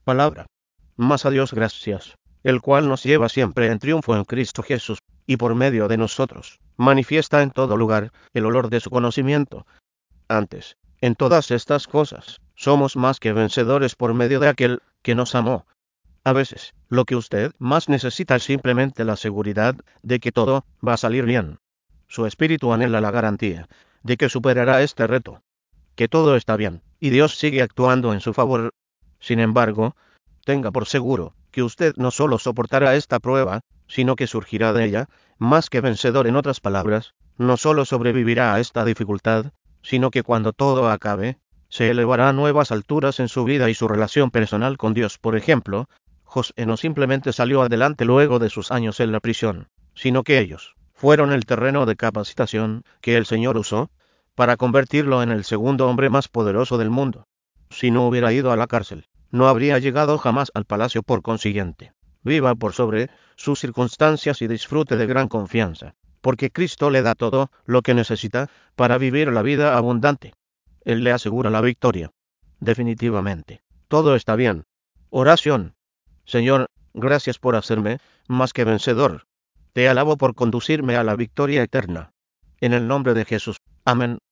palabra. Mas a Dios gracias, el cual nos lleva siempre en triunfo en Cristo Jesús, y por medio de nosotros, manifiesta en todo lugar el olor de su conocimiento. Antes, en todas estas cosas, somos más que vencedores por medio de aquel que nos amó. A veces, lo que usted más necesita es simplemente la seguridad de que todo va a salir bien. Su espíritu anhela la garantía de que superará este reto, que todo está bien, y Dios sigue actuando en su favor. Sin embargo, tenga por seguro que usted no solo soportará esta prueba, sino que surgirá de ella, más que vencedor. En otras palabras, no solo sobrevivirá a esta dificultad, sino que cuando todo acabe, se elevará a nuevas alturas en su vida y su relación personal con Dios. Por ejemplo, José no simplemente salió adelante luego de sus años en la prisión, sino que ellos fueron el terreno de capacitación que el Señor usó para convertirlo en el segundo hombre más poderoso del mundo. Si no hubiera ido a la cárcel, no habría llegado jamás al palacio. Por consiguiente, viva por sobre sus circunstancias y disfrute de gran confianza, porque Cristo le da todo lo que necesita para vivir la vida abundante. Él le asegura la victoria. Definitivamente, todo está bien. Oración. Señor, gracias por hacerme más que vencedor. Te alabo por conducirme a la victoria eterna. En el nombre de Jesús. Amén.